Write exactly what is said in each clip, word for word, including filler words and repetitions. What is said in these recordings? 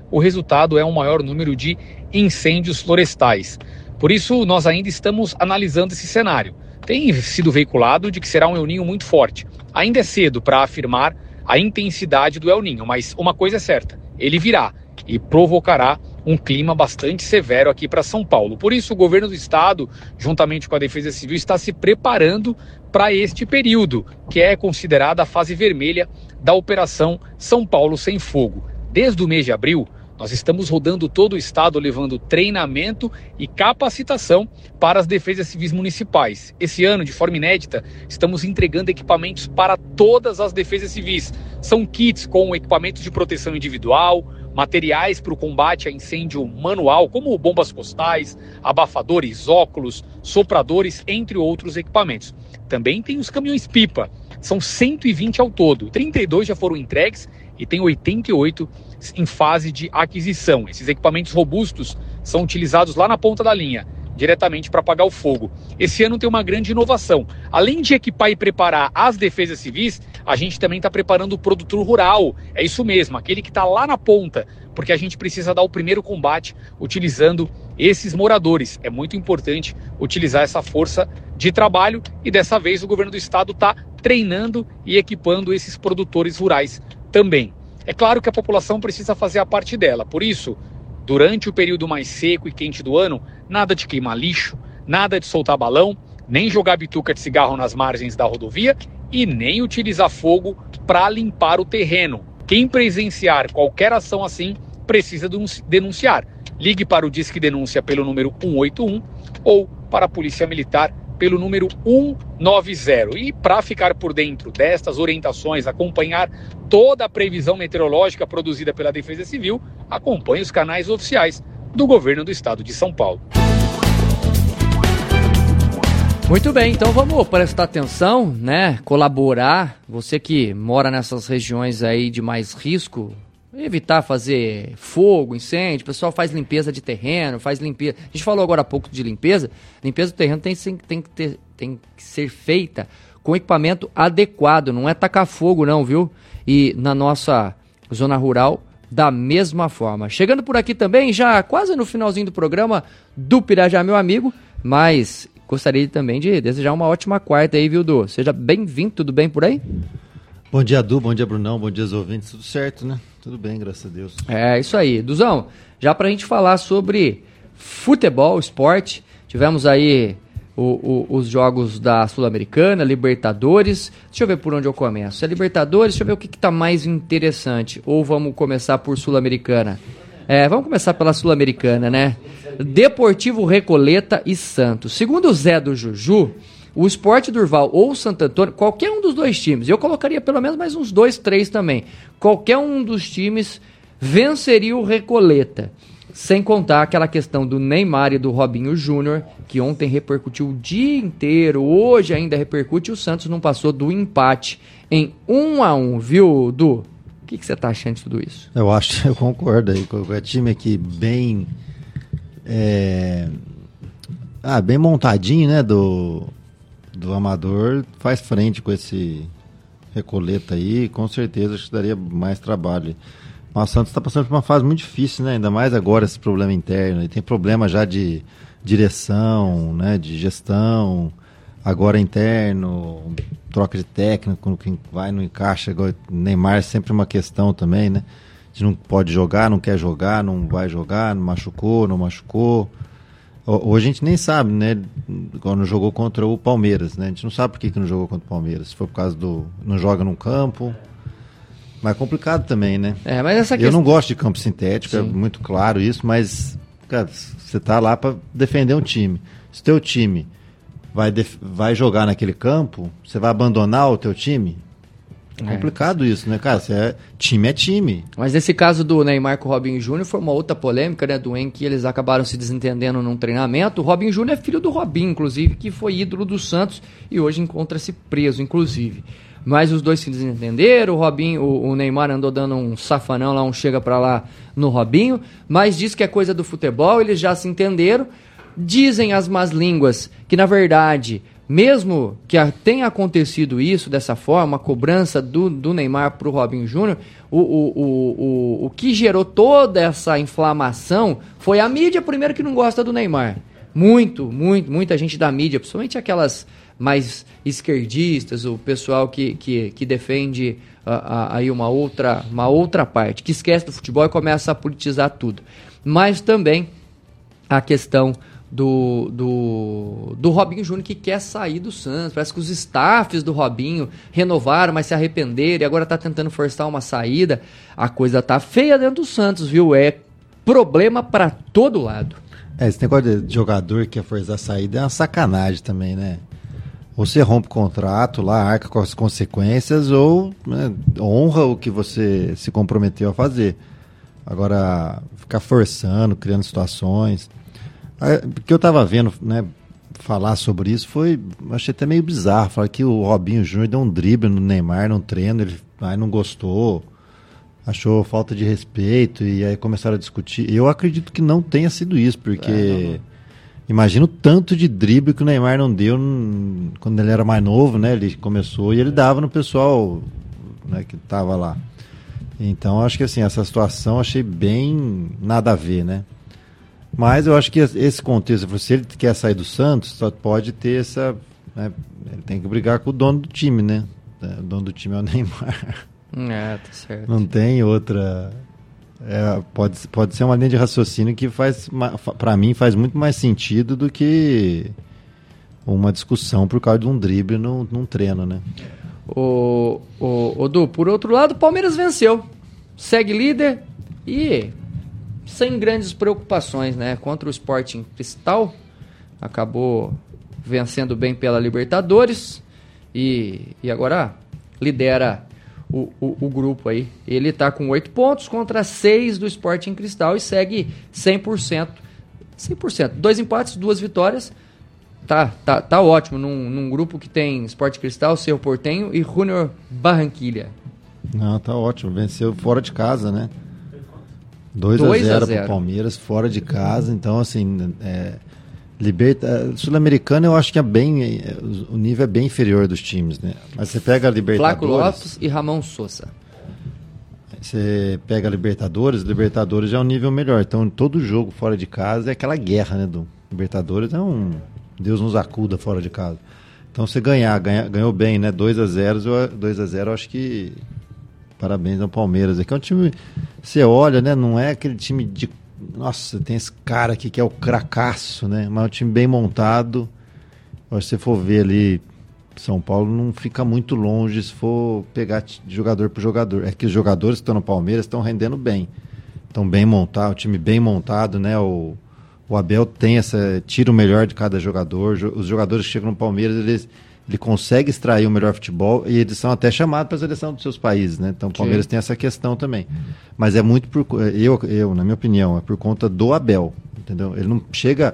o resultado é um maior número de incêndios florestais. Por isso, nós ainda estamos analisando esse cenário. Tem sido veiculado de que será um El Niño muito forte. Ainda é cedo para afirmar a intensidade do El Niño, mas uma coisa é certa, ele virá e provocará um clima bastante severo aqui para São Paulo. Por isso, o governo do estado, juntamente com a Defesa Civil, está se preparando para este período, que é considerada a fase vermelha da Operação São Paulo Sem Fogo. Desde o mês de abril, nós estamos rodando todo o estado, levando treinamento e capacitação para as defesas civis municipais. Esse ano, de forma inédita, estamos entregando equipamentos para todas as defesas civis. São kits com equipamentos de proteção individual, materiais para o combate a incêndio manual, como bombas postais, abafadores, óculos, sopradores, entre outros equipamentos. Também tem os caminhões-pipa, são cento e vinte ao todo, trinta e dois já foram entregues e tem oitenta e oito em fase de aquisição. Esses equipamentos robustos são utilizados lá na ponta da linha, diretamente para apagar o fogo. Esse ano tem uma grande inovação. Além de equipar e preparar as defesas civis, a gente também está preparando o produtor rural. É isso mesmo, aquele que está lá na ponta, porque a gente precisa dar o primeiro combate utilizando esses moradores. É muito importante utilizar essa força de trabalho e dessa vez o governo do estado está treinando e equipando esses produtores rurais também. É claro que a população precisa fazer a parte dela, por isso, durante o período mais seco e quente do ano, nada de queimar lixo, nada de soltar balão, nem jogar bituca de cigarro nas margens da rodovia e nem utilizar fogo para limpar o terreno. Quem presenciar qualquer ação assim precisa denunciar. Ligue para o Disque Denúncia pelo número um oito um ou para a Polícia Militar pelo número um nove zero. E para ficar por dentro destas orientações, acompanhar toda a previsão meteorológica produzida pela Defesa Civil, acompanhe os canais oficiais do governo do estado de São Paulo. Muito bem, então vamos prestar atenção, né? Colaborar, você que mora nessas regiões aí de mais risco, evitar fazer fogo, incêndio, o pessoal faz limpeza de terreno, faz limpeza... A gente falou agora há pouco de limpeza, limpeza do terreno tem, tem, que, ter, tem que ser feita com equipamento adequado, não é tacar fogo não, viu? E na nossa zona rural, da mesma forma. Chegando por aqui também, já quase no finalzinho do programa do Pirajá, meu amigo, mas gostaria também de desejar uma ótima quarta aí, viu, Du? Seja bem-vindo, tudo bem por aí? Bom dia, Du, bom dia, Brunão, bom dia, os ouvintes, tudo certo, né? Tudo bem, graças a Deus. É, isso aí. Duzão, já pra gente falar sobre futebol, esporte, tivemos aí o, o, os jogos da Sul-Americana, Libertadores. Deixa eu ver por onde eu começo. É Libertadores, deixa eu ver o que, que tá mais interessante. Ou vamos começar por Sul-Americana? É, vamos começar pela Sul-Americana, né? Deportivo Recoleta e Santos. Segundo o Zé do Juju, o Sport Durval ou o Santo Antônio, qualquer um dos dois times, eu colocaria pelo menos mais uns dois, três também, qualquer um dos times venceria o Recoleta, sem contar aquela questão do Neymar e do Robinho Júnior, que ontem repercutiu o dia inteiro, hoje ainda repercute, e o Santos não passou do empate em um a um, viu, Du? O que, que você tá achando de tudo isso? Eu acho, eu concordo aí, com o time aqui bem, é, ah, bem montadinho, né, do... do Amador, faz frente com esse Recoleta aí, com certeza acho que daria mais trabalho. Mas o Santos está passando por uma fase muito difícil, né? Ainda mais agora esse problema interno, ele tem problema já de direção, né? De gestão, agora interno, troca de técnico, quem vai não encaixa, igual Neymar é sempre uma questão também, né? A gente não pode jogar, não quer jogar, não vai jogar, não machucou, não machucou. Hoje a gente nem sabe, né, quando jogou contra o Palmeiras, né, a gente não sabe por que, que não jogou contra o Palmeiras, se foi por causa do, não joga num campo, mas é complicado também, né. É, mas essa Eu questão... não gosto de campo sintético, Sim. É muito claro isso, mas, cara, você tá lá para defender um time, se o teu time vai, def... vai jogar naquele campo, você vai abandonar o teu time? É complicado isso, né, cara? Você é... Time é time. Mas nesse caso do Neymar com o Robinho Júnior foi uma outra polêmica, né, do em que eles acabaram se desentendendo num treinamento. O Robinho Júnior é filho do Robinho, inclusive, que foi ídolo do Santos e hoje encontra-se preso, inclusive. Mas os dois se desentenderam, o Robinho, o, o Neymar andou dando um safanão lá, um chega pra lá no Robinho, mas diz que é coisa do futebol, eles já se entenderam. Dizem as más línguas que, na verdade, mesmo que a, tenha acontecido isso dessa forma, a cobrança do, do Neymar para o Robinho Júnior, o, o, o, o, o que gerou toda essa inflamação foi a mídia, primeiro, que não gosta do Neymar. Muito, muito, muita gente da mídia, principalmente aquelas mais esquerdistas, o pessoal que, que, que defende uh, uh, aí uma outra, uma outra parte, que esquece do futebol e começa a politizar tudo. Mas também a questão do, do, do Robinho Júnior, que quer sair do Santos. Parece que os staffs do Robinho renovaram, mas se arrependeram e agora está tentando forçar uma saída. A coisa tá feia dentro do Santos, viu? É problema para todo lado. É, esse negócio de jogador que quer forçar a saída é uma sacanagem também, né? Ou você rompe o contrato lá, arca com as consequências, ou né, honra o que você se comprometeu a fazer. Agora, ficar forçando, criando situações... O que eu tava vendo, né, falar sobre isso foi, achei até meio bizarro, falar que o Robinho Júnior deu um drible no Neymar num treino, ele aí não gostou, achou falta de respeito e aí começaram a discutir. Eu acredito que não tenha sido isso, porque é, não, não. Imagina o tanto de drible que o Neymar não deu n- quando ele era mais novo, né, ele começou e ele dava no pessoal, né, que tava lá. Então acho que assim, essa situação achei bem nada a ver, né. Mas eu acho que esse contexto, se ele quer sair do Santos, só pode ter essa... Né, ele tem que brigar com o dono do time, né? O dono do time é o Neymar. É, tá certo. Não tem outra... É, pode, pode ser uma linha de raciocínio que faz, para mim, faz muito mais sentido do que uma discussão por causa de um drible num, num treino, né? O, o, o Du, por outro lado, o Palmeiras venceu. Segue líder e... sem grandes preocupações, né? Contra o Sporting Cristal, acabou vencendo bem pela Libertadores e, e agora lidera o, o, o grupo aí. Ele está com oito pontos contra seis do Sporting Cristal e segue cem por cento. cem por cento. Dois empates, duas vitórias. Tá, tá, tá ótimo num, num grupo que tem Sporting Cristal, Cerro Porteño e Junior Barranquilla. Não, tá ótimo. Venceu fora de casa, né? dois a zero para o Palmeiras, fora de casa. Então, assim, é, Liberta... Sul-Americana eu acho que é bem... O nível é bem inferior dos times, né? Mas você pega a Libertadores... Flaco Lopes e Ramon Sousa. Você pega a Libertadores, Libertadores já é um nível melhor. Então, todo jogo fora de casa é aquela guerra, né? Do Libertadores é um... Deus nos acuda fora de casa. Então, você ganhar, ganha... ganhou bem, né? dois a zero, dois a zero eu acho que... Parabéns ao Palmeiras. É que é um time, você olha, né? Não é aquele time de... Nossa, tem esse cara aqui que é o cracaço, né? Mas é um time bem montado. Se você for ver ali, São Paulo não fica muito longe se for pegar de jogador por jogador. É que os jogadores que estão no Palmeiras estão rendendo bem. Estão bem montados, o time bem montado, né? O, o Abel tem essa... Tira o melhor de cada jogador. Os jogadores que chegam no Palmeiras, eles... Ele consegue extrair o melhor futebol e eles são até chamados para a seleção dos seus países, né? Então o Palmeiras Sim. tem essa questão também. Mas é muito por... Eu, eu, na minha opinião, é por conta do Abel, entendeu? Ele não chega...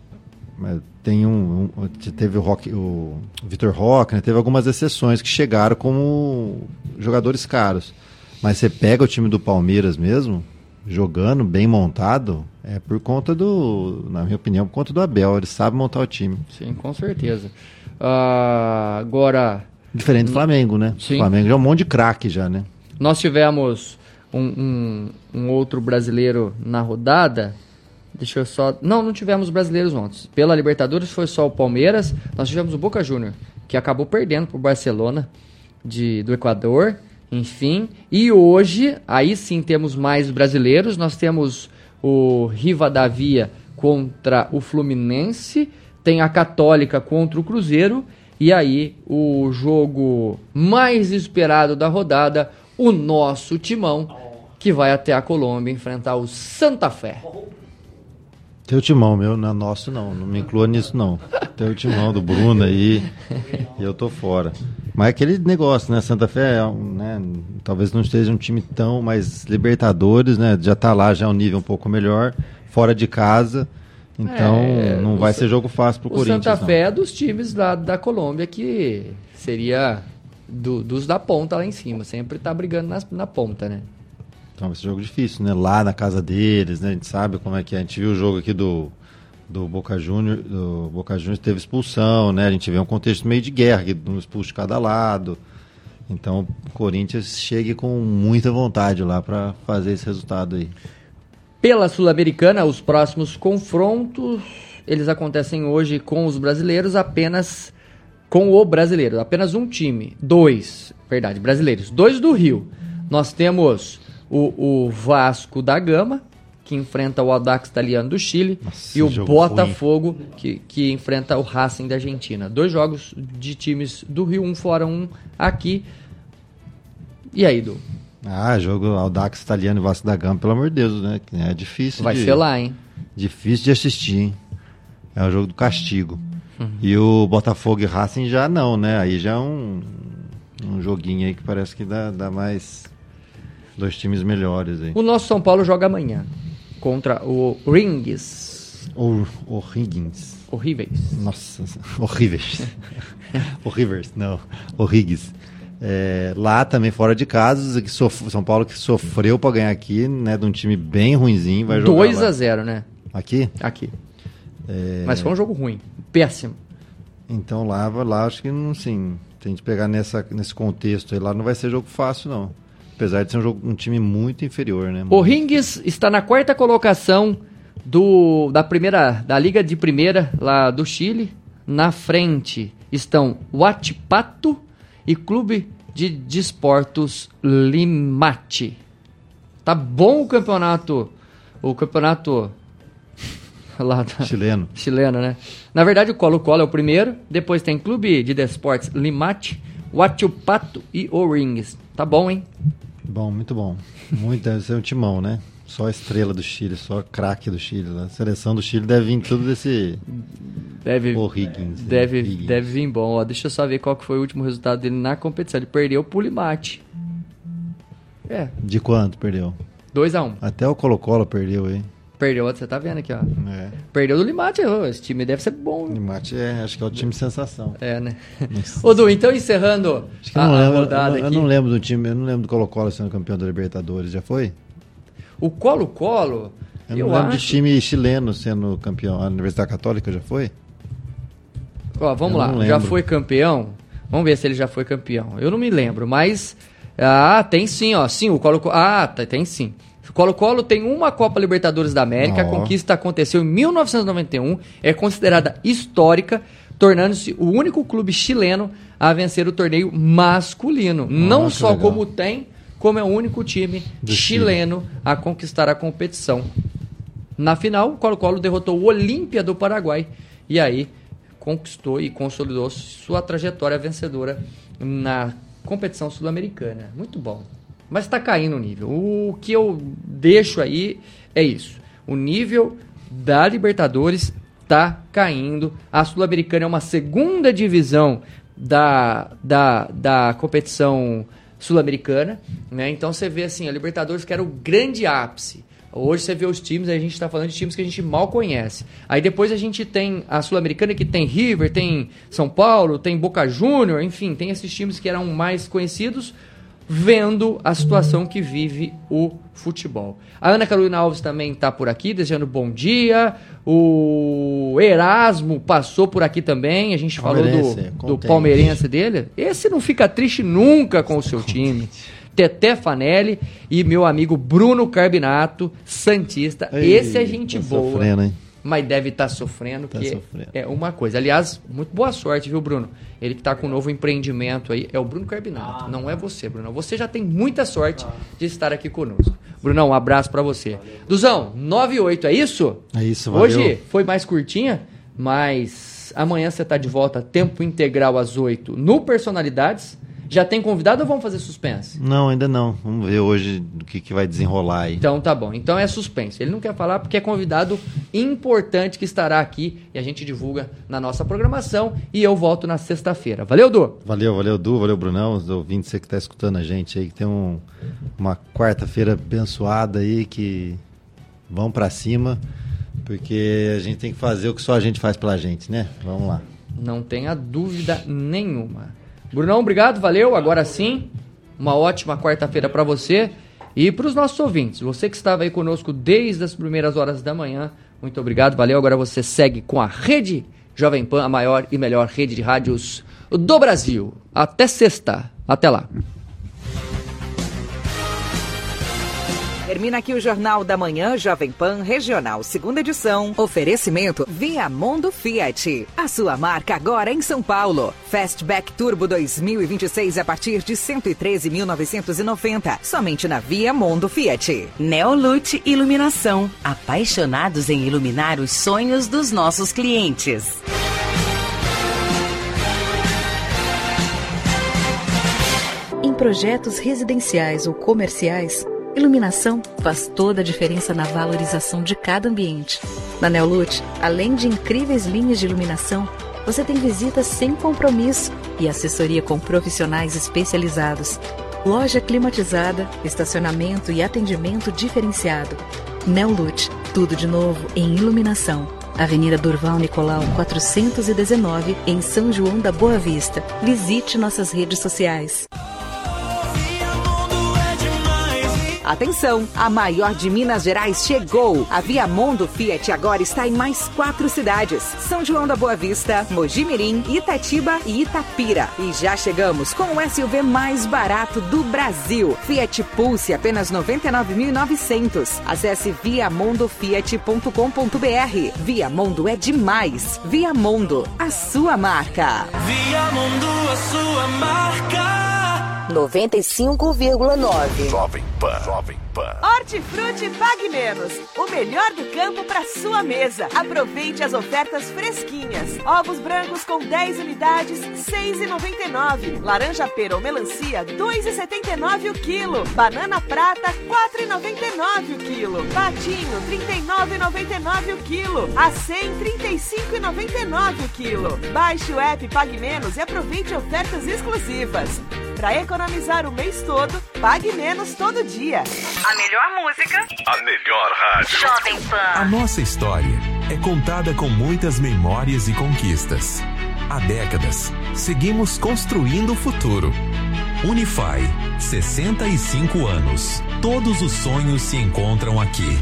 Tem um... um teve o, Roque, o Vitor Roque, né? Teve algumas exceções que chegaram como jogadores caros. Mas você pega o time do Palmeiras mesmo, jogando, bem montado, é por conta do... Na minha opinião, por conta do Abel. Ele sabe montar o time. Sim, com certeza. Uh, agora... Diferente do Flamengo, né? Sim. O Flamengo já é um monte de craque já, né? Nós tivemos um, um, um outro brasileiro na rodada. Deixa eu só... Não, não tivemos brasileiros ontem. Pela Libertadores foi só o Palmeiras. Nós tivemos o Boca Juniors, que acabou perdendo para o Barcelona de, do Equador. Enfim. E hoje, aí sim temos mais brasileiros. Nós temos o Rivadavia contra o Fluminense. Tem a Católica contra o Cruzeiro. E aí, o jogo mais esperado da rodada, o nosso timão, que vai até a Colômbia enfrentar o Santa Fé. Teu timão, meu, não é nosso não, não me inclua nisso não. Teu timão do Bruno aí, e eu tô fora. Mas é aquele negócio, né, Santa Fé, né, talvez não esteja um time tão, mas Libertadores, né, já tá lá, já é um nível um pouco melhor, fora de casa... Então, é, não vai ser jogo fácil pro Corinthians. O Santa Fé é dos times lá da Colômbia que seria do, dos da ponta lá em cima. Sempre tá brigando nas, na ponta, né? Então vai ser jogo difícil, né? Lá na casa deles, né? A gente sabe como é que é. A gente viu o jogo aqui do, do Boca Juniors, do Boca Juniors teve expulsão, né? A gente vê um contexto meio de guerra, que um expulso de cada lado. Então, o Corinthians chegue com muita vontade lá para fazer esse resultado aí. Pela Sul-Americana, os próximos confrontos, eles acontecem hoje com os brasileiros, apenas com o brasileiro. Apenas um time, dois, verdade, brasileiros, dois do Rio. Nós temos o, o Vasco da Gama, que enfrenta o Audax Italiano do Chile, Nossa, e o Botafogo, que, que enfrenta o Racing da Argentina. Dois jogos de times do Rio, um fora, um aqui. E aí, Du? Ah, jogo Audax Italiano e Vasco da Gama, pelo amor de Deus, né? É difícil Vai de... ser lá, hein? Difícil de assistir, hein? É o jogo do castigo. Uhum. E o Botafogo e Racing já não, né? Aí já é um, um joguinho aí que parece que dá, dá mais dois times melhores aí. O nosso São Paulo joga amanhã contra o Rings. O, o Higgins. Horríveis. Nossa, horríveis. Horríveis, não. O Higgins. É, lá também fora de casa, que sof... São Paulo que sofreu para ganhar aqui, né? De um time bem ruinzinho, vai jogar dois a zero, né? Aqui? Aqui. É... Mas foi um jogo ruim, péssimo. Então lá, lá acho que não, sim. Tem que pegar nessa, nesse contexto aí, lá não vai ser jogo fácil, não. Apesar de ser um, jogo, um time muito inferior, né? O Rings está na quarta colocação do, da primeira, da Liga de Primeira, lá do Chile. Na frente estão Huachipato e Clube de Desportos Limate. Tá bom o campeonato, o campeonato lá da, chileno. chileno, né? Na verdade, o Colo-Colo é o primeiro, depois tem Clube de Desportos Limate, Huachipato e o Rings. Tá bom, hein? Bom, muito bom. Muito, deve ser um timão, né? Só a estrela do Chile, só a craque do Chile. A seleção do Chile deve vir tudo desse... Deve, o Higgins, deve, Higgins. deve vir bom. Ó, deixa eu só ver qual que foi o último resultado dele na competição. Ele perdeu pro Limate. É. De quanto perdeu? dois a um. Até o Colo-Colo perdeu, hein? Perdeu, você tá vendo aqui, ó. É. Perdeu do Limate. Oh, esse time deve ser bom. O Limate é, acho que é o time sensação. É, né? Ô, Du, então encerrando acho que a, eu não a lembro, rodada eu, eu aqui. não lembro do time, eu não lembro do Colo-Colo sendo campeão da Libertadores, já foi? O Colo-Colo, eu, eu não lembro acho... de time chileno sendo campeão. A Universidade Católica já foi? Ó, vamos eu lá, já foi campeão? Vamos ver se ele já foi campeão. Eu não me lembro, mas... Ah, tem sim, ó. Sim, o Colo-Colo... Ah, tem sim. O Colo-Colo tem uma Copa Libertadores da América. Oh. A conquista aconteceu em mil novecentos e noventa e um. É considerada histórica, tornando-se o único clube chileno a vencer o torneio masculino. Oh, não só legal. Como tem, como é o único time do chileno Chile. A conquistar a competição. Na final, o Colo-Colo derrotou o Olímpia do Paraguai. E aí... conquistou e consolidou sua trajetória vencedora na competição sul-americana. Muito bom. Mas está caindo o nível. O que eu deixo aí é isso. O nível da Libertadores está caindo. A Sul-Americana é uma segunda divisão da, da, da competição sul-americana, né? Então você vê assim, a Libertadores que era o grande ápice. Hoje você vê os times, a gente está falando de times que a gente mal conhece. Aí depois a gente tem a Sul-Americana que tem River, tem São Paulo, tem Boca Juniors, enfim, tem esses times que eram mais conhecidos, vendo a situação que vive o futebol. A Ana Carolina Alves também está por aqui, desejando bom dia. O Erasmo passou por aqui também, a gente falou do, do palmeirense dele. Esse não fica triste nunca com o seu time. Teté Fanelli e meu amigo Bruno Carbinato, santista. Ei, esse é gente tá boa, sofrendo, hein? Mas deve estar tá sofrendo, tá porque sofrendo. É uma coisa. Aliás, muito boa sorte, viu, Bruno? Ele que está com um novo empreendimento aí, é o Bruno Carbinato, ah, não é você, Bruno. Você já tem muita sorte ah. de estar aqui conosco. Brunão, um abraço para você. Valeu. Duzão, nove e oito, é isso? É isso, valeu. Hoje foi mais curtinha, mas amanhã você está de volta, tempo integral às oito, no Personalidades. Já tem convidado ou vamos fazer suspense? Não, ainda não. Vamos ver hoje o que, que vai desenrolar aí. Então tá bom. Então é suspense. Ele não quer falar porque é convidado importante que estará aqui e a gente divulga na nossa programação e eu volto na sexta-feira. Valeu, Du? Valeu, valeu, Du. Valeu, Brunão. Os ouvintes, você que está escutando a gente aí, que tem um, uma quarta-feira abençoada aí, que vão para cima, porque a gente tem que fazer o que só a gente faz pela gente, né? Vamos lá. Não tenha dúvida nenhuma. Brunão, obrigado, valeu. Agora sim, uma ótima quarta-feira para você E para os nossos ouvintes, você que estava aí conosco desde as primeiras horas da manhã, muito obrigado, valeu. Agora você segue com a Rede Jovem Pan, a maior e melhor rede de rádios do Brasil. Até sexta. Até lá. Termina aqui o Jornal da Manhã Jovem Pan Regional, segunda edição. Oferecimento Viamondo Fiat. A sua marca agora em São Paulo. Fastback Turbo dois mil e vinte e seis a partir de cento e treze mil novecentos e noventa. Somente na Viamondo Fiat. Neolute Iluminação. Apaixonados em iluminar os sonhos dos nossos clientes. Em projetos residenciais ou comerciais, iluminação faz toda a diferença na valorização de cada ambiente. Na Neolute, além de incríveis linhas de iluminação, você tem visitas sem compromisso e assessoria com profissionais especializados. Loja climatizada, estacionamento e atendimento diferenciado. Neolute, tudo de novo em iluminação. Avenida Durval Nicolau quatrocentos e dezenove, em São João da Boa Vista. Visite nossas redes sociais. Atenção, a maior de Minas Gerais chegou. A Viamondo Fiat agora está em mais quatro cidades: São João da Boa Vista, Mogi-mirim, Itatiba e Itapira. E já chegamos com o S U V mais barato do Brasil. Fiat Pulse, apenas noventa e nove mil e novecentos. Acesse viamondo fiat ponto com ponto b r. Viamondo é demais. Viamondo, a sua marca. Viamondo, a sua marca. noventa e cinco vírgula nove. Jovem Pan, Jovem Pan. Hortifruti Pague Menos, o melhor do campo para sua mesa. Aproveite as ofertas fresquinhas. Ovos brancos com dez unidades, seis reais e noventa e nove centavos. Laranja pera ou melancia, dois reais e setenta e nove centavos o quilo. Banana prata, quatro reais e noventa e nove centavos o quilo. Patinho, trinta e nove reais e noventa e nove centavos o quilo. A cem, trinta e cinco reais e noventa e nove centavos o quilo. Baixe o app Pague Menos e aproveite ofertas exclusivas. Para economizar o mês todo, pague menos todo dia. A melhor música. A melhor rádio. Jovem Pan. A nossa história é contada com muitas memórias e conquistas. Há décadas, seguimos construindo o futuro. Unify, sessenta e cinco anos. Todos os sonhos se encontram aqui.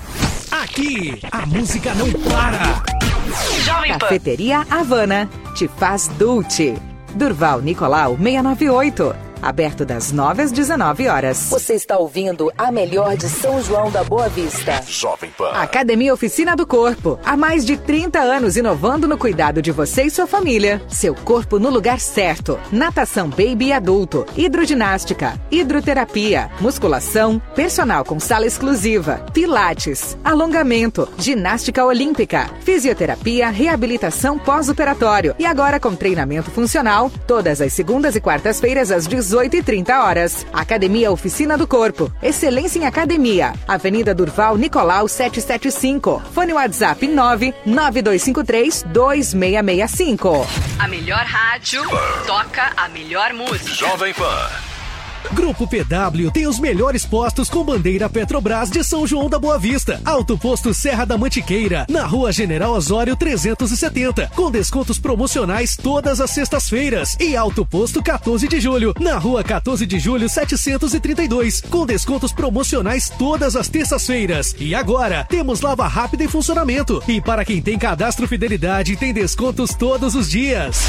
Aqui, a música não para. Jovem Pan. Cafeteria Havana te faz Dulce. Durval Nicolau seiscentos e noventa e oito. Aberto das nove às dezenove horas. Você está ouvindo a melhor de São João da Boa Vista. Jovem Pan. Academia Oficina do Corpo. Há mais de trinta anos inovando no cuidado de você e sua família. Seu corpo no lugar certo. Natação baby e adulto. Hidroginástica. Hidroterapia. Musculação. Personal com sala exclusiva. Pilates. Alongamento. Ginástica olímpica. Fisioterapia. Reabilitação pós-operatório. E agora com treinamento funcional. Todas as segundas e quartas-feiras às dezoito e trinta horas. Academia Oficina do Corpo. Excelência em academia. Avenida Durval Nicolau setecentos e setenta e cinco. Fone WhatsApp nove nove dois cinco três dois seis seis cinco. A melhor rádio toca a melhor música. Jovem Pan. Grupo P W tem os melhores postos com bandeira Petrobras de São João da Boa Vista. Alto Posto Serra da Mantiqueira, na Rua General Osório trezentos e setenta, com descontos promocionais todas as sextas-feiras. E Alto Posto quatorze de julho, na Rua quatorze de julho setecentos e trinta e dois, com descontos promocionais todas as terças-feiras. E agora, temos lava rápida em funcionamento. E para quem tem cadastro Fidelidade, tem descontos todos os dias.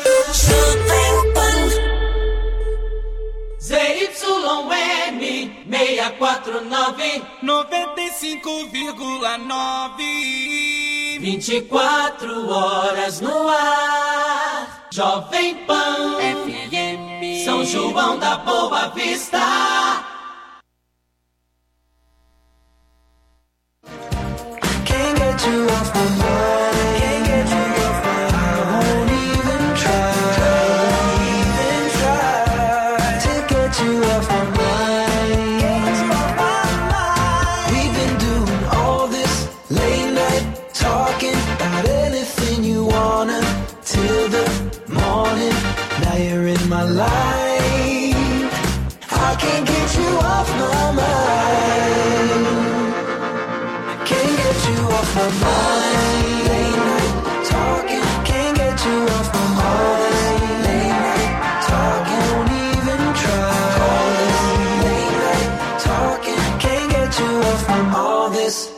Z Y M seiscentos e quarenta e nove, noventa e cinco vírgula nove, vinte e quatro horas no ar. Jovem Pan F M, São João da Boa Vista. Can't get you off my mind, can't get you off my mind. I won't even try. You off my mind. We've been doing all this late night talking about anything you wanna till the morning. Now you're in my life. I can't get you off my mind. Can't get you off my mind. Late night talking. Can't get you off my mind. Late night talking. Won't even try. Talk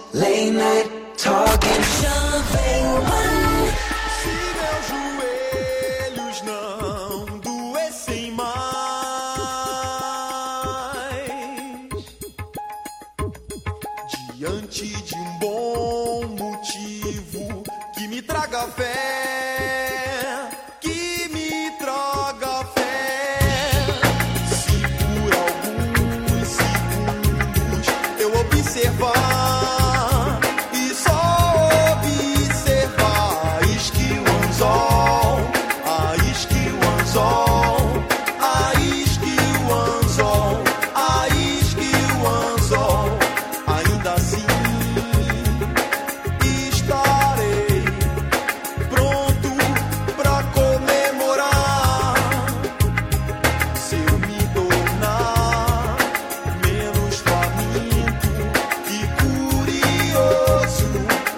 late night talking. Jovem Pan. Se meus joelhos não doessem mais, diante de um bom motivo que me traga fé, que me traga fé. Se por alguns segundos eu observar e só observar, isque o anzol, a isque o anzol, a isque o anzol, a isque o anzol, ainda assim estarei pronto pra comemorar. Se eu me tornar menos faminto e curioso,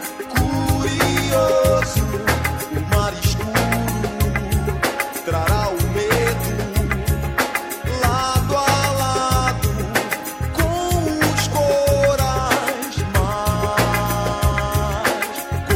curioso, o mar escuro trará o medo lado a lado com os corais mais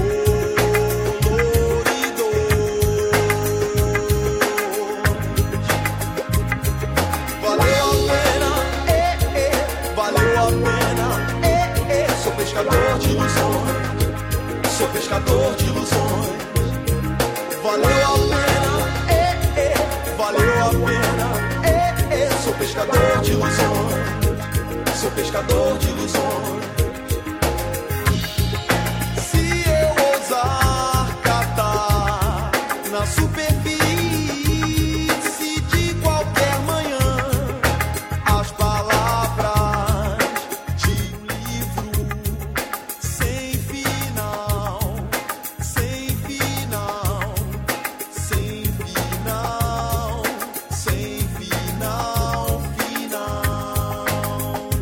coloridos. Valeu a pena, eh, eh, valeu a pena, eh, eh. Sou pescador de ilusões, sou pescador de ilusões. Valeu a pena, eh, eh, valeu a pena, eh, eh. Sou pescador de ilusões, sou pescador de ilusões. Se eu ousar catar na superfície de qualquer manhã as palavras de um livro sem final, sem final, sem final, sem final, final.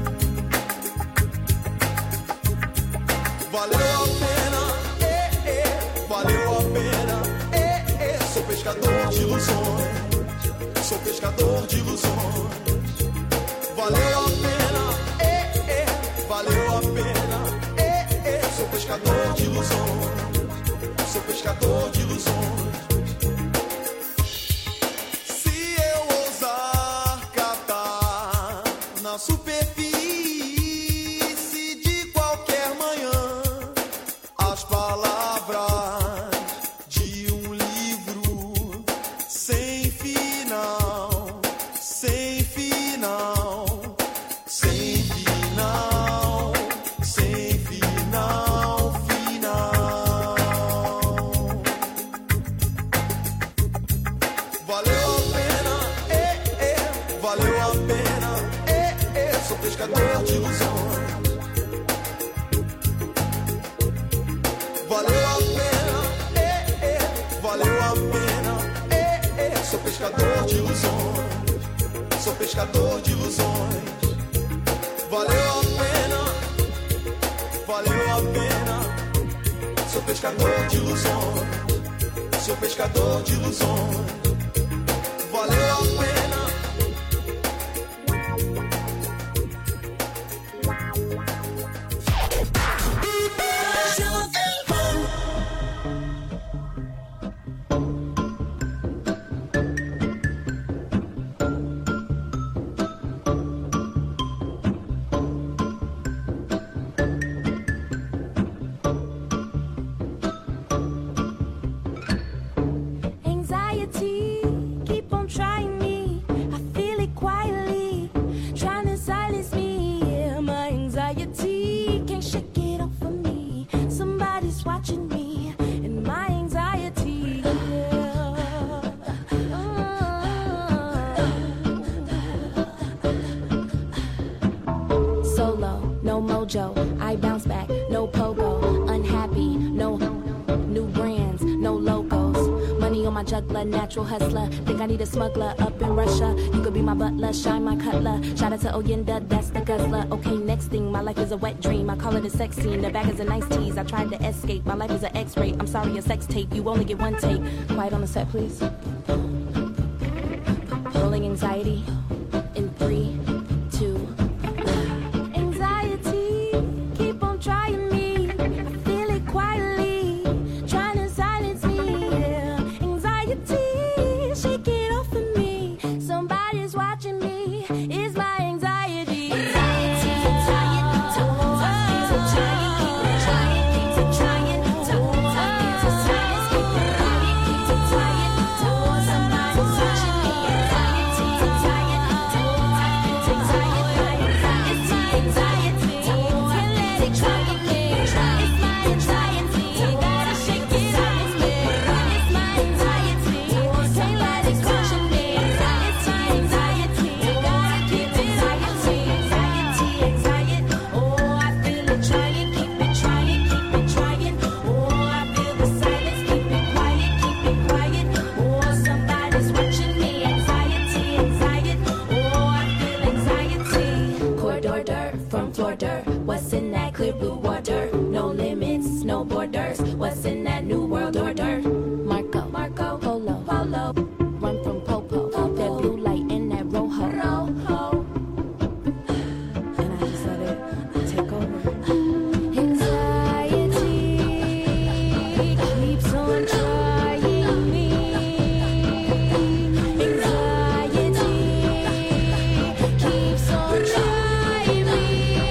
Valeu a pena, eh, eh, valeu a pena, eh, eh. Sou pescador de ilusões, sou pescador de ilusões. Valeu a pena, eh, eh, valeu a pena, eh, eh. Sou pescador de ilusões, sou pescador de ilusões. Se eu ousar catar na superfície de qualquer manhã as palavras de um livro sem final, sem final, sem final, sem final, final. Valeu a pena, eh, eh, valeu a pena, eh, eh. Sou pescador de ilusões. Valeu a pena, eh, eh, valeu a pena, eh, eh. Sou pescador de ilusões, sou pescador de ilusões. Valeu a pena, valeu a pena. Sou pescador de ilusões, sou pescador de ilusões. Valeu a pena. Anxiety, keep on trying me. I feel it quietly, trying to silence me. Yeah, my anxiety can't shake it off of me. Somebody's watching me, and my anxiety. Yeah. Oh. Solo, no mojo. I bounce back, no pogo. Unhappy, no new brands, no logos. Money on my juggler, natural hustler. Think I need a smuggler up in Russia. You could be my butler, shine my cutler. Shout out to Oyenda, that's the guzzler. Okay, next thing, my life is a wet dream. I call it a sex scene. The bag is a nice tease. I tried to escape. My life is an X-ray. I'm sorry, a sex tape. You only get one take. Quiet on the set, please. Rolling anxiety in three, two. Anxiety, keep on trying me. no borders. What's in that new world order? Marco, Marco, Polo, Polo. Run from Popo, Popo. That blue light in that rojo, rojo. And I just let it take over. Anxiety keeps on trying me. Anxiety keeps on trying me.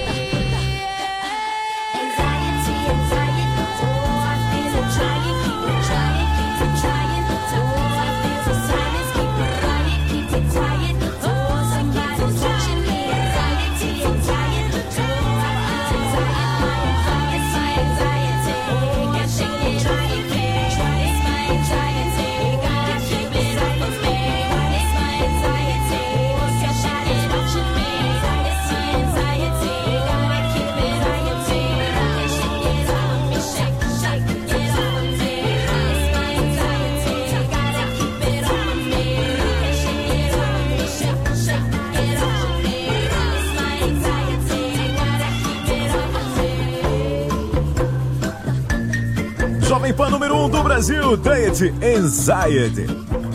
Anxiety, anxiety, oh, I feel it trying, keep it trying, keep it trying. Oh, I feel the silence, keep it quiet, keep it quiet. Oh, somebody's touching me. Anxiety, anxiety, oh, I feel anxiety, it's my anxiety. Oh, can't shake it, try it, it's my anxiety. Gotta keep it up with me. It's my anxiety. Oh, somebody's touching me. It's my anxiety. Gotta keep it up with me. Can't shake it off of me, shake, shake it off of me. It's my anxiety. Gotta keep it up with me. Can't shake it off of me, shake, shake it off of me. It's my anxiety. Gotta keep it up with me. Jovem Pan número um do Brasil, Diet Anxiety.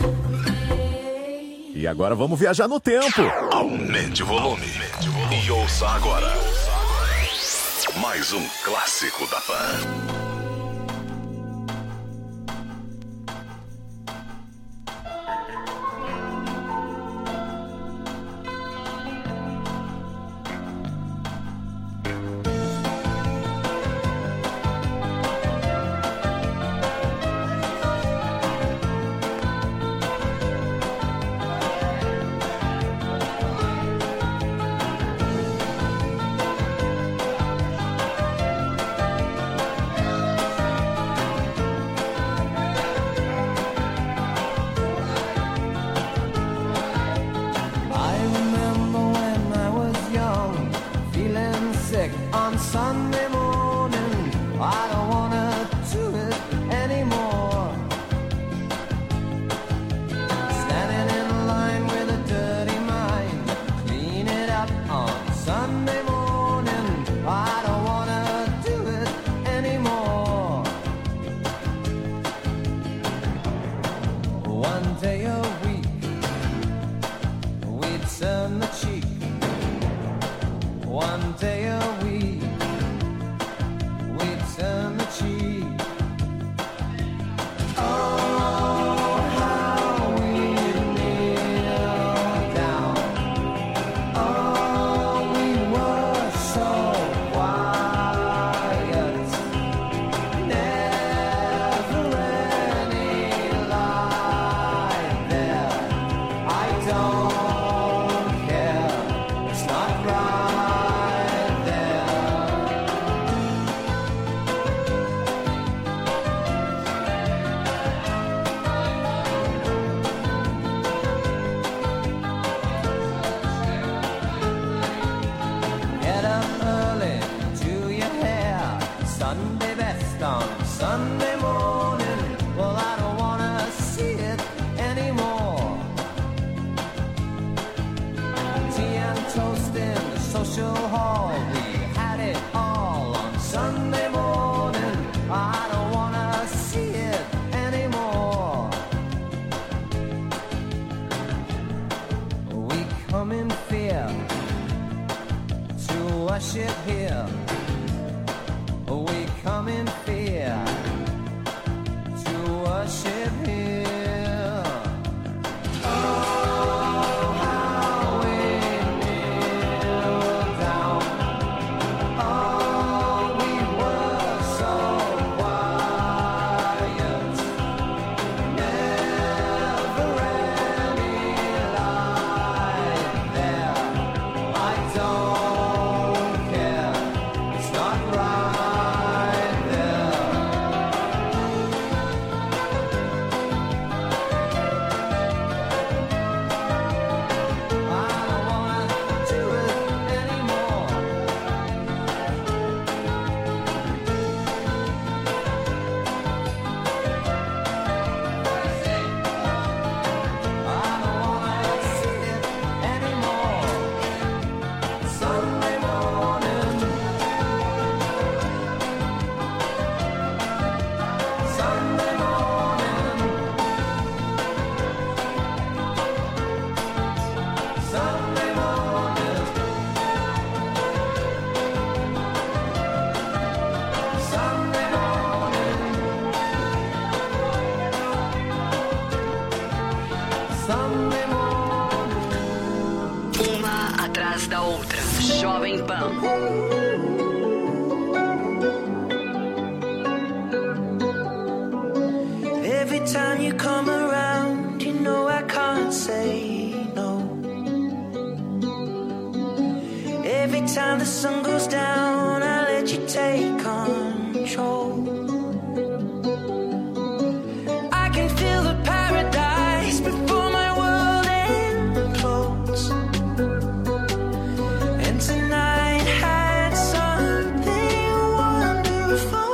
E agora vamos viajar no tempo. Aumente o volume e ouça agora mais um clássico da Pan. I remember when I was young, feeling sick on Sunday morning. I don't wanna do it anymore. Standing in line with a dirty mind, clean it up on Sunday morning. I don't wanna do it anymore. One day a week we'd turn the cheek. One day a week we'd turn the cheek. Oh, how we kneel down. Oh, we were so quiet. Never any lie there. I don't care. It's not right there. Get up early, do your hair, Sunday best on Sunday morning. Well, I don't wanna see it anymore. Tea and toast in the social hall, we had it all on Sunday morning. I don't wanna see it anymore. We come in fear to worship here. We come in fear to worship here. Oh, how we kneel down. Oh, we were so quiet. Never any lie there. I don't care. a outra. Jovem Pan. Every time you come around, you know I can't say no. Every time the sun goes down, I let you take control. I can feel the paradise before my world implodes. And tonight had something wonderful.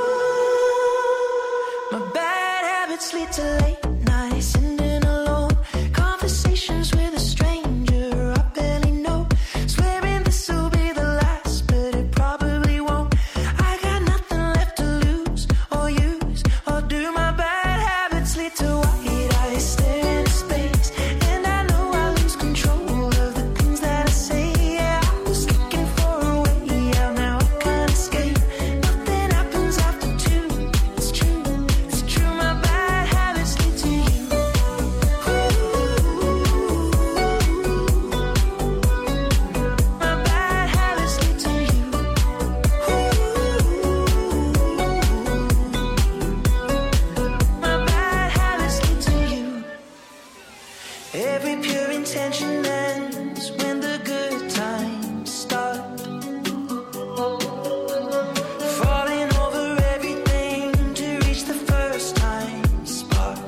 My bad habits lead to late nights, sitting alone, conversations with a stranger I barely know, swearing this will be the last, but it probably won't. I got nothing left to lose or use or do. My bad habits lead to white eyes staring into space, and I know I lose control of the things that I say. Yeah, I was looking for a way out, now I can't escape. Nothing happens after two. It's true, it's true. My bad habits lead to you. My bad habits lead to you. My bad habits lead to you. Every pure intention ends when the good times start. Falling over everything to reach the first time spark.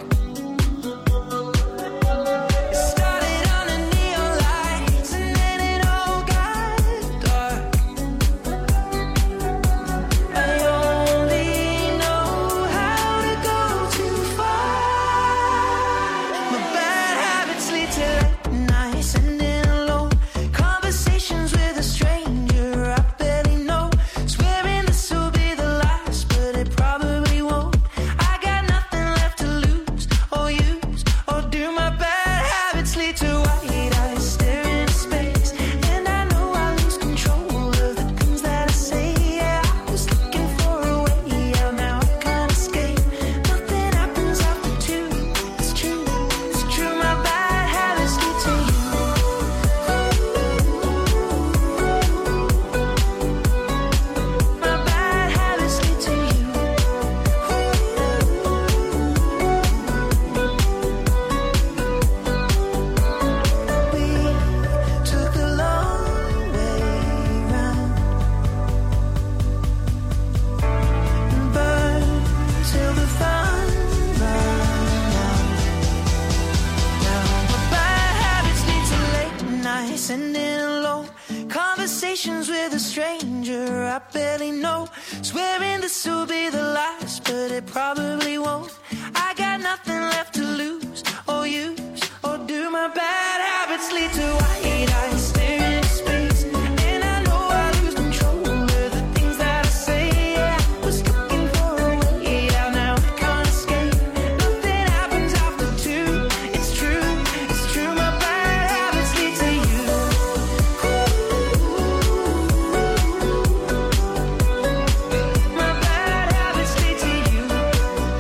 It started under neon lights and then it all got dark. I only know how to go too far. My bad habits lead to late nights, sitting alone, conversations with a stranger I barely know, swearing this will be the last, but it probably won't. I got nothing left to lose or use or do. My bad habits lead to white eyes staring into space, and I know I lose control of the things that I say. Yeah, I was looking for a way out, now I can't escape. Nothing happens after two. It's true, it's true. My bad habits lead to you. My bad habits lead to you. We took the long way round and burned till the fun ran out. Now my bad habits lead to late nights, sitting alone, conversations with a stranger I barely know, swearing this will be the last, but it probably won't. I got nothing left to lose or use or do. My bad habits lead to white eyes staring into space, and I know I lose control of the things that I say. Yeah, I was looking for a way out, now I can't escape. Nothing happens after two. It's true, it's true. My bad habits lead to you. My bad habits lead to you.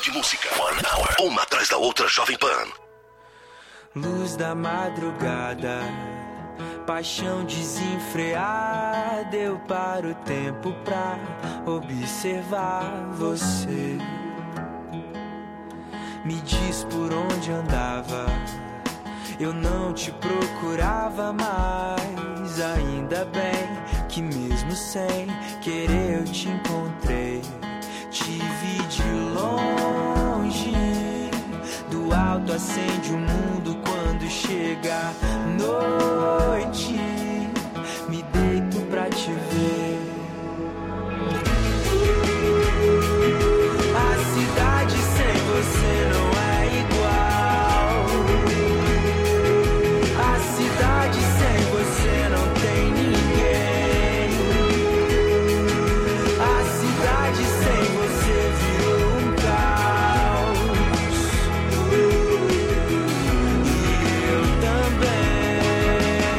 de música. One Hour. Uma atrás da outra, Jovem Pan. Luz da madrugada, paixão desenfreada, eu paro o tempo pra observar você. Me diz por onde andava, eu não te procurava mais. Ainda bem que mesmo sem querer eu te encontrei. Te vi de longe, do alto acende o mundo quando chega a noite. Me deito pra te ver. A cidade sem você não é igual. A cidade sem você não tem ninguém. A cidade sem você virou um caos. E eu também.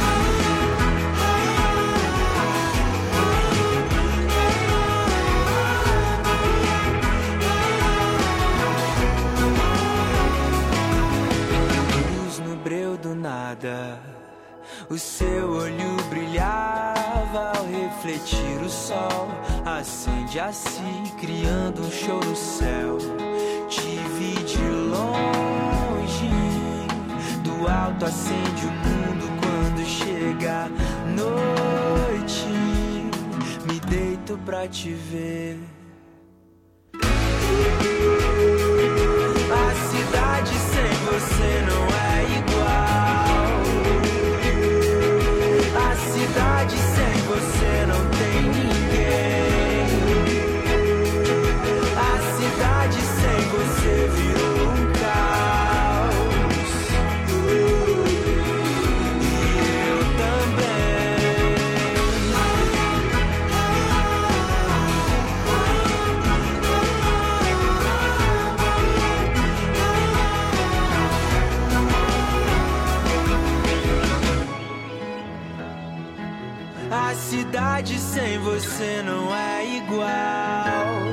Luz no breu do nada, o seu olho brilhava ao refletir o sol. Acende assim, criando um show no céu. Te vi de longe, do alto acende o mundo quando chega a noite. Me deito pra te ver. A cidade sem você não é igual. A cidade sem você não tem ninguém. A cidade sem você virou um caos. E eu também. A cidade sem você não é igual.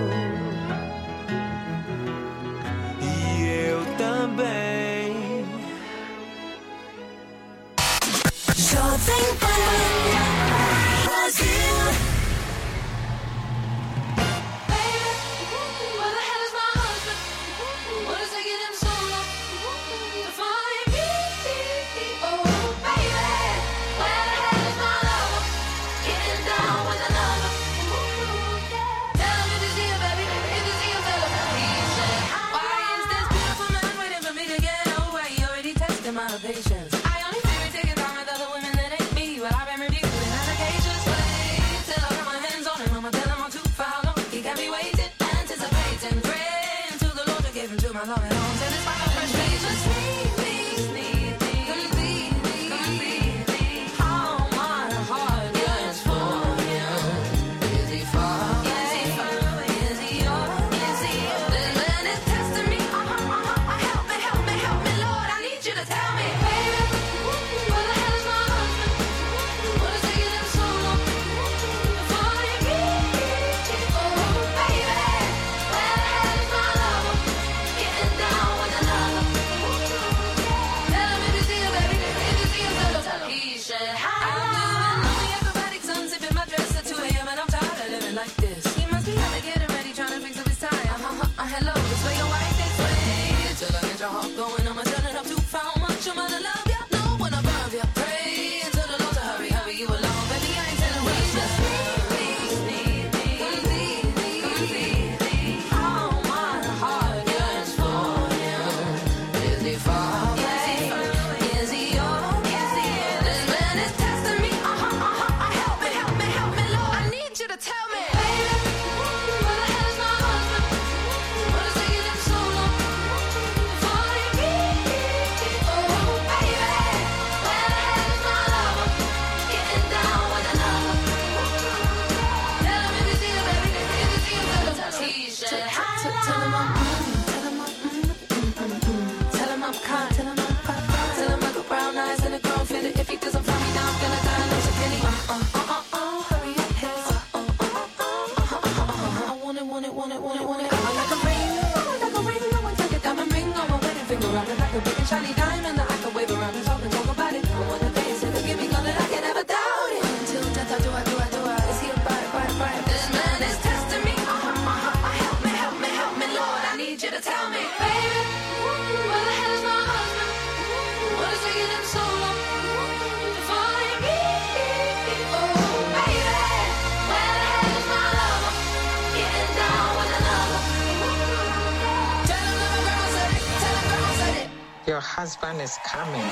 E eu também. Jovem Pan Brasil. My patience. I only feel it taking time with other women that ain't me. But I've been reviewing applications. Wait till I got my hands on him. I'ma tell him I'm too far long. He got me waiting, anticipating, praying to the Lord to give him to my love and home. Satisfy my frustrations. Need me, need me, complete me, complete me. How my heart yearns for him. Is he far? Is he far? Is he yours? Is he yours? This man is testing me. Uh-huh, uh-huh. Help me, help me, help me, Lord. I need you to tell me. Like this, he must be out to get it ready, trying to fix up his tie. Uh-huh, uh, hello, this way your wife is way. Till I get your heart going, I'ma turn it up too far. Much I'm gonna love ya, no one above ya. Pray until the Lord to hurry, hurry you along, baby. I ain't telling what you just need me, need me, complete me, complete me. How my heart yearns for him. Is he far away? Is he yours? Is he yours? This man is testing me. Uh-huh, uh-huh, uh, help me, help me, help me, Lord. I need you to tell me. If he doesn't find me now, I'm gonna die. No, so can he? Uh, uh, uh, uh, uh, hurry up, his. Uh, uh, uh, uh, uh, uh, uh, uh, uh, uh, I want it, want it, want it, want it, want it. I like a rain, like a around and I could break a shiny diamond that I could wave around and talk and talk about it. But one of the days, if you give me color, I can never doubt it. Until death, I do, I do, I do, I. Is he a bite, bite, bite? This man is testing me. Uh-huh, uh-huh. Help me, help me, help me, Lord. I need you to tell me, baby, where the hell is my husband? What is taking him so long to find me? Oh, baby, where the hell is my lover? Getting down with another. Tell him that my grandma said it. Tell him grandma said it. Your husband is coming.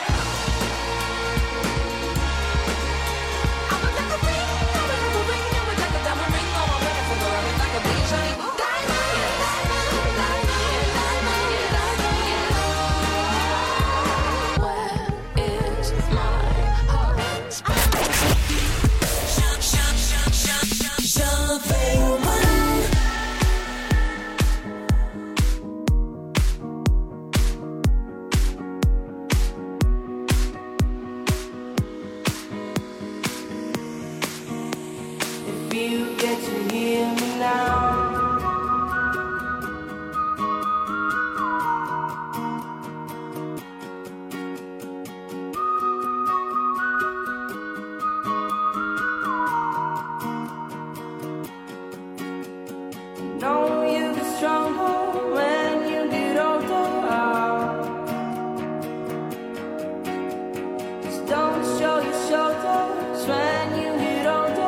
You get to hear me now. Know you get stronger when you get older. Just don't show your shoulders when you get older.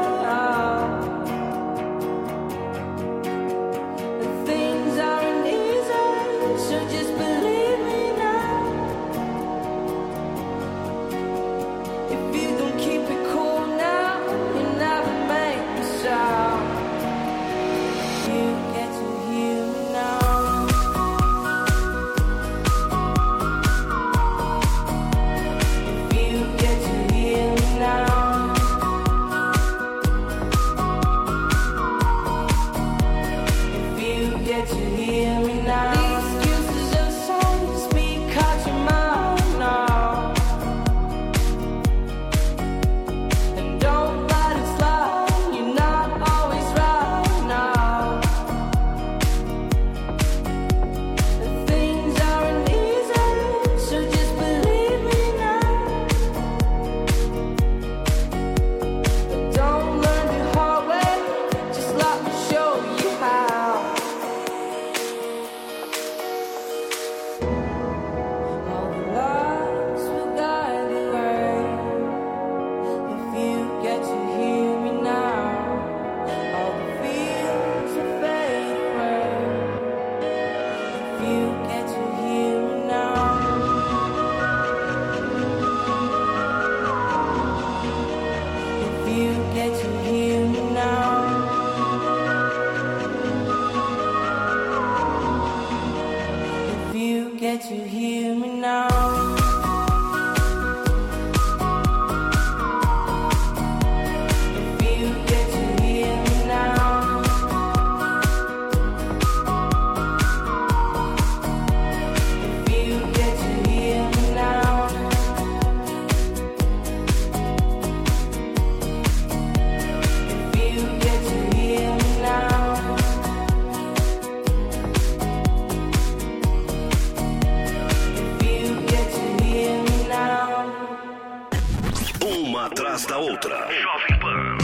Atrás da outra. Jovem Pan.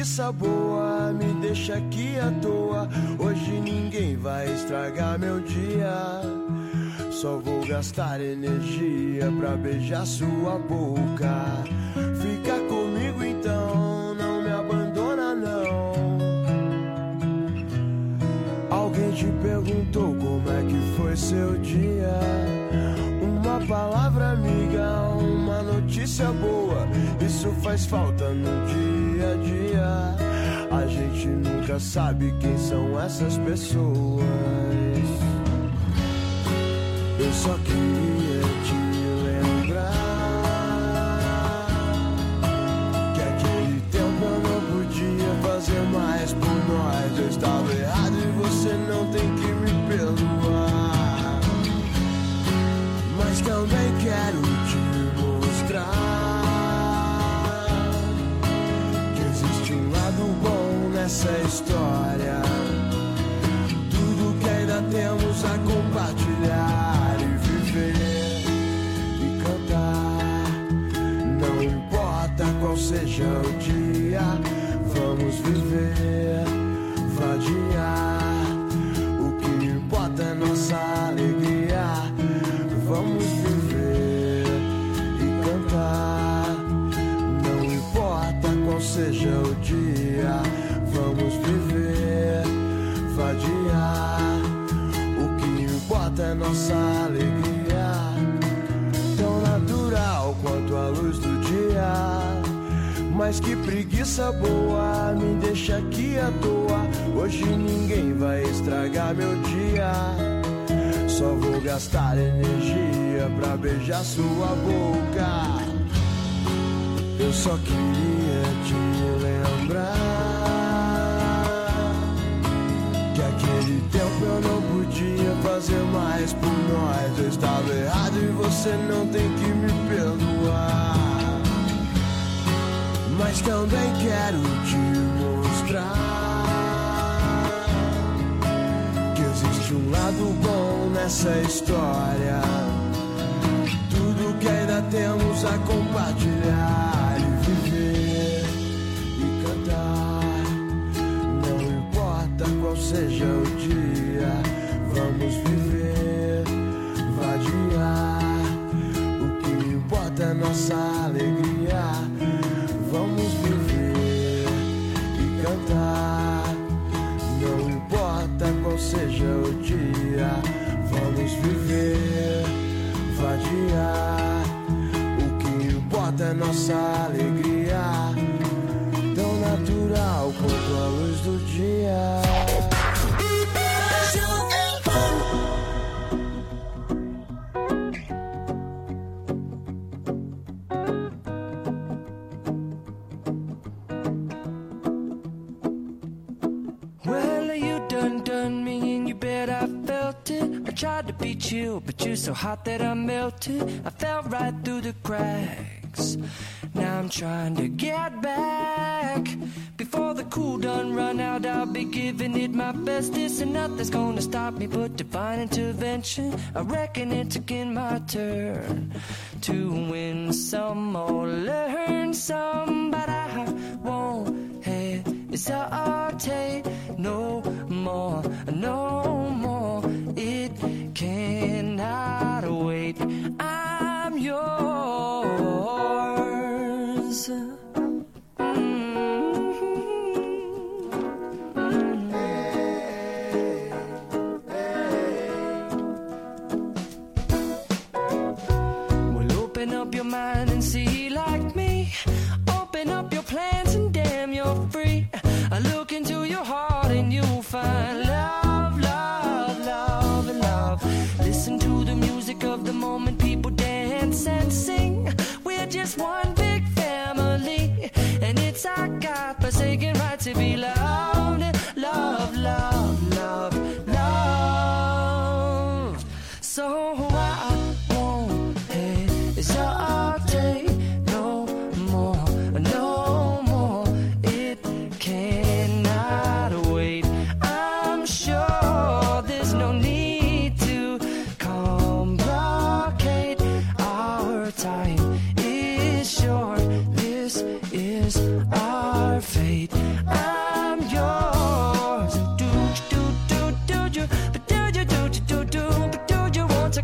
preguiça boa me deixa aqui à toa. Hoje ninguém vai estragar meu dia. Só vou gastar energia pra beijar sua boca. Fica comigo então, não me abandona não. Alguém te perguntou como é que foi seu dia? Uma palavra amiga, uma notícia boa, isso faz falta no dia a dia. A gente nunca sabe quem são essas pessoas. Eu só queria te lembrar que aquele tempo eu não podia fazer mais por nós. Eu estava errado e você não tem que me perdoar. Mas também quero te mostrar que existe um lado bom nessa história. Tudo que ainda temos a compartilhar e viver e cantar. Não importa qual seja o dia, vamos viver, vadiar. O que importa é nossa alegria. Vamos viver e cantar. Não importa qual seja o dia, vamos viver, vadiar. O que importa é nossa alegria. Tão natural quanto a luz do dia. Mas que preguiça boa me deixa aqui à toa. Hoje ninguém vai estragar meu dia. Só vou gastar energia pra beijar sua boca. Eu só queria te lembrar que aquele tempo eu não podia fazer mais por nós. Eu estava errado e você não tem que me perdoar. Mas também quero te mostrar que existe um lado bom nessa história. Tudo que ainda temos a compartilhar e viver e cantar. Não importa qual seja o dia, vamos viver, vadiar. O que importa é nossa alegria. Vamos viver e cantar. Não importa qual seja o dia, vamos viver, vadiar. O que importa é nossa alegria. Tão natural quanto a luz do dia. Tried to be chill, but you're so hot that I melted. I fell right through the cracks. Now I'm trying to get back. Before the cool done run out, I'll be giving it my bestest. And nothing's gonna stop me but divine intervention. I reckon it's again my turn to win some or learn some. But I won't hesitate no more, no more. It cannot wait. I'm yours. Up your mind and see like me. Open up your plans and damn you're free. I look into your heart and you'll find love, love, love, and love. Listen to the music of the moment, people dance and sing. We're just one big family, and it's our God-forsaken right to be loved. Love, love, love, love. So I won't hesitate no more, no more. It cannot wait. I'm sure there's no need to complicate. Our time is short. This is our fate.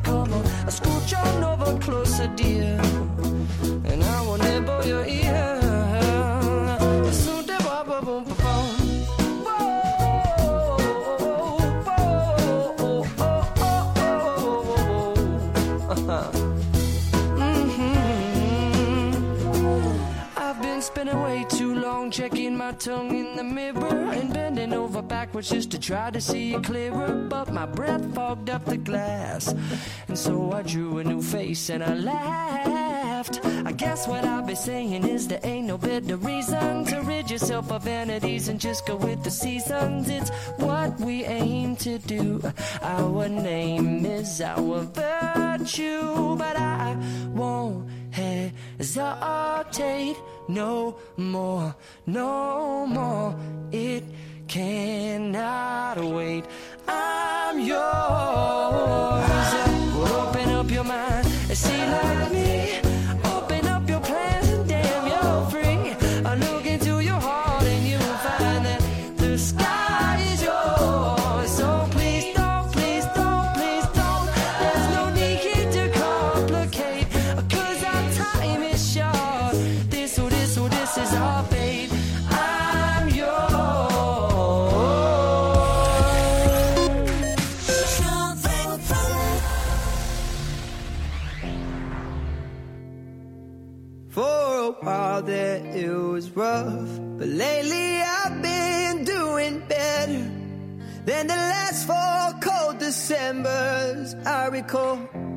come on, scooch on over closer, dear, and I will nibble your ear. So da ba ba boom ba boom. Spending way too long checking my tongue in the mirror and bending over backwards just to try to see it clearer, but my breath fogged up the glass, and so I drew a new face and I laughed. I guess what I'll be saying is there ain't no better reason to rid yourself of vanities and just go with the seasons. It's what we aim to do. Our name is our virtue, but I won't hesitate no more, no more. It cannot wait. I'm yours. Well, open up your mind and see like me. Open up your plans and damn, you're free. I look into your heart and you'll find that the sky is yours. So please don't, please don't, please don't. There's no need to complicate, 'cause our time is short. This or this or this is our fate. I'm yours. For a while there it was rough, but lately I've been doing better than the last four cold Decembers I recall.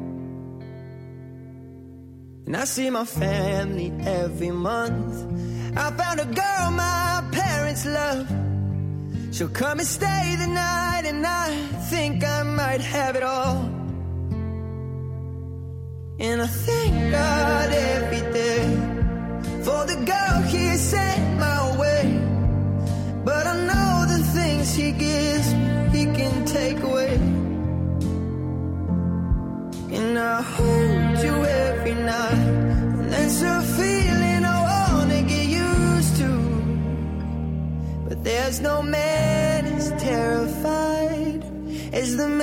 And I see my family every month. I found a girl my parents love. She'll come and stay the night, and I think I might have it all. And I thank God every day for the girl He sent my way. But I know the things He gives He can take away. And I hold you every night, and that's a feeling I wanna get used to. But there's no man as terrified as the man